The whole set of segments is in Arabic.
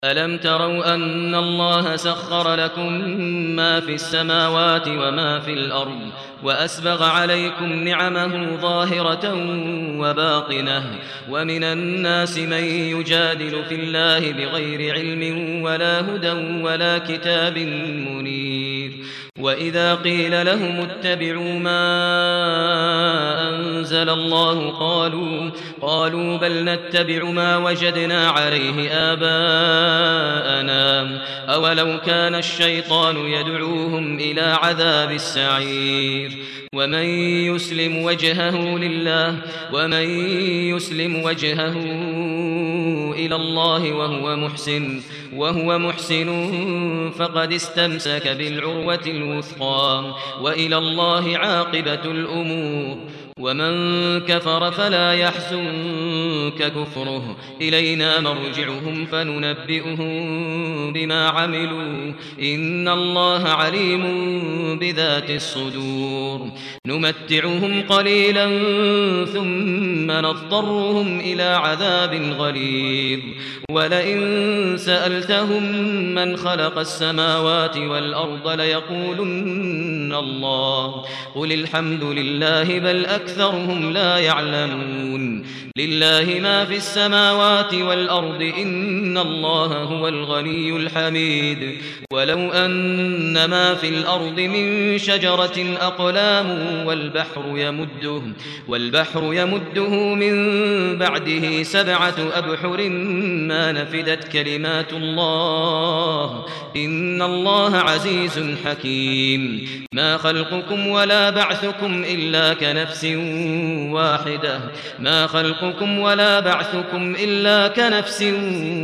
ألم تروا أن الله سخر لكم ما في السماوات وما في الأرض وأسبغ عليكم نعمه ظاهرة وباطنة ومن الناس من يجادل في الله بغير علم ولا هدى ولا كتاب منير وإذا قيل لهم اتبعوا ما أنزل الله قالوا بل نتبع ما وجدنا عليه آباءنا أولو كان الشيطان يدعوهم إلى عذاب السعير ومن يسلم وجهه إلى الله وهو محسن فقد استمسك بالعروة الوثقى وإلى الله عاقبة الأمور ومن كفر فلا يحزنك كفره إلينا مرجعهم فننبئهم بما عملوا إن الله عليم بذات الصدور نمتعهم قليلا ثم نضطرهم إلى عذاب غليظ ولئن سألتهم من خلق السماوات والأرض ليقولن الله قل الحمد لله بل أكثرهم لا يعلمون لله ما في السماوات والأرض إن الله هو الغني الحميد ولو أن ما في الأرض من شجرة أقلام والبحر يمده من بعده 7 أبحر ما نفدت كلمات الله إن الله عزيز حكيم ما خلقكم ولا بعثكم إلا كنفس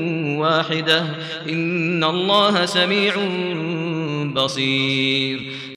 واحدة إن الله سميع بصير